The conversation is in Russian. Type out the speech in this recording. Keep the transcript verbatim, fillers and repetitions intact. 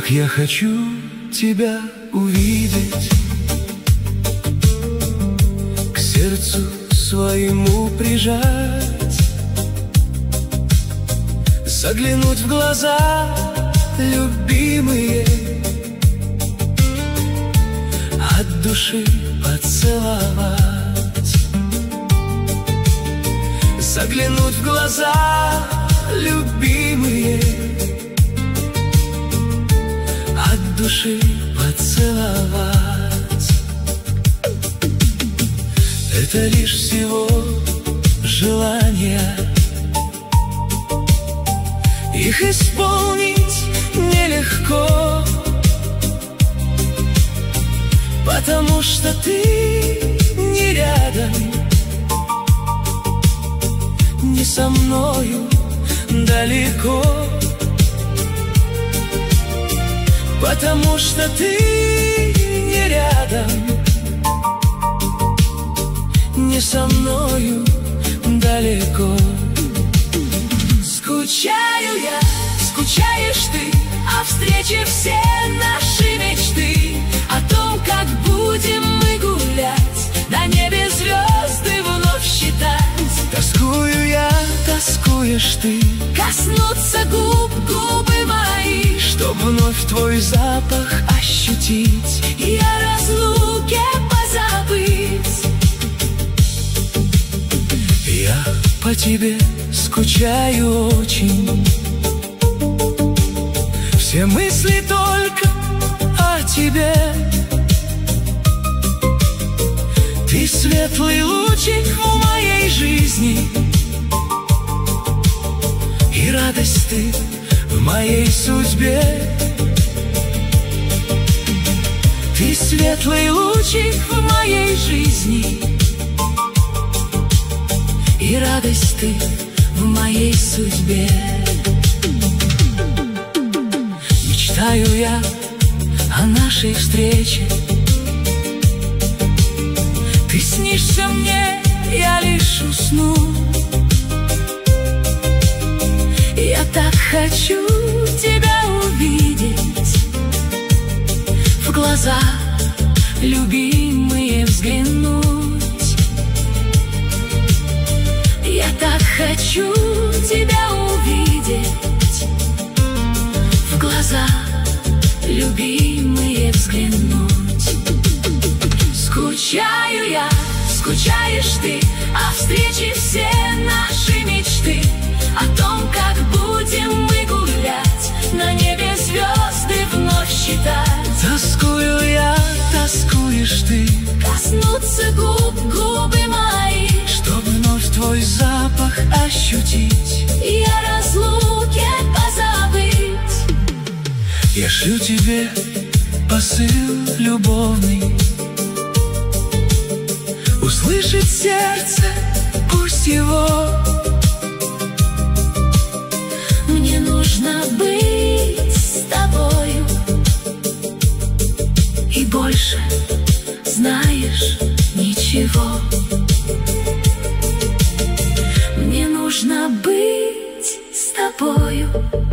Как я хочу тебя увидеть, к сердцу своему прижать, заглянуть в глаза, любимые, от души поцеловать. Заглянуть в глаза, любимые, от души поцеловать. Это лишь всего желания, их исполнить нелегко, потому что ты не рядом, не со мною далеко, потому что ты не рядом, не со мною далеко. Скучаю я, скучаешь ты, о встрече все наши мечты, о том, как будем мы гулять, на небе звезды вновь считать. Тоскую я, тоскуешь ты, коснуться губ губы мои, чтоб вновь твой запах ощутить и о разлуке позабыть. Я по тебе скучаю очень, все мысли только о тебе. Ты светлый лучик в моей жизни, и радость ты в моей судьбе. Ты светлый лучик в моей жизни, и радость ты в моей судьбе. Мечтаю я о нашей встрече, ты снишься мне, я лишь усну. Я так хочу тебя увидеть, в глаза любимые взглянуть. Я так хочу тебя увидеть, в глаза любимые взглянуть. Скучаю я, скучаешь ты, о встрече все наши мечты, о том, как будем мы гулять, на небе звезды вновь считать. Тоскую я, тоскуешь ты, коснуться губ губы мои, чтоб вновь твой запах ощутить и о разлуке позабыть. Я шлю тебе посыл любовный, услышит сердце, пусть его. Мне нужно быть с тобою, и больше, знаешь, ничего. Мне нужно быть с тобою.